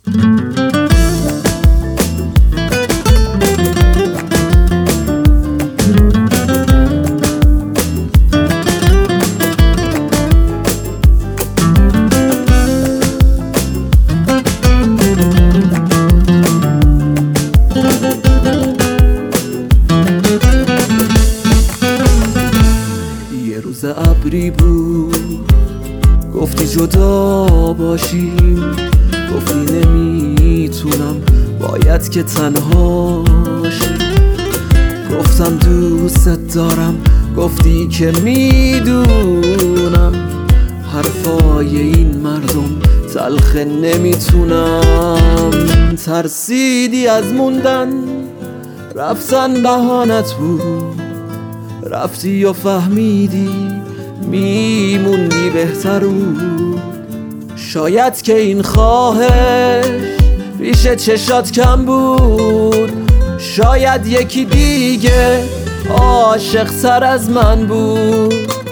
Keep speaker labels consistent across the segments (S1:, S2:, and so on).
S1: یه روز ابری بود، گفتی جدا باشیم، گفتی نمیتونم، باید که تنهاشی. گفتم دوست دارم، گفتی که میدونم، حرفای این مردم تلخه نمیتونم. ترسیدی از موندن، رفتن بهانت بود، رفتی و فهمیدی میموندی بهتر بود. شاید که این خواهش پیش چشات کم بود، شاید یکی دیگه عاشق تر از من بود.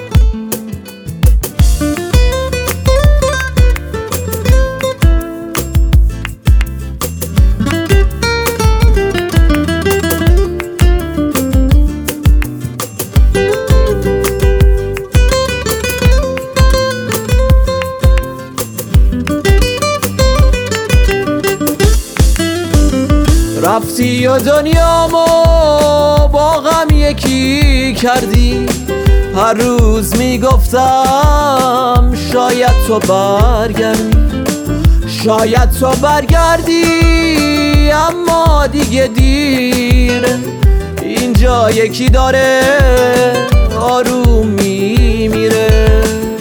S1: رفتی و دنیامو با غم یکی کردی، هر روز میگفتم شاید تو برگردی، شاید تو برگردی، اما دیگه دیره. اینجا یکی داره آروم میمیره.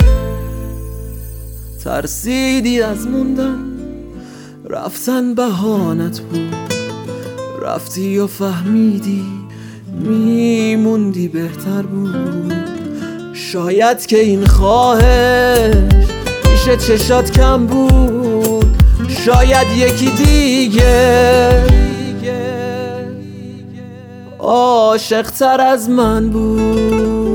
S1: ترسیدی از موندن، رفتن بهانت بود، رفتی و فهمیدی میموندی بهتر بود. شاید که این خواهش پیش چشات کم بود، شاید یکی دیگه عاشق تر از من بود.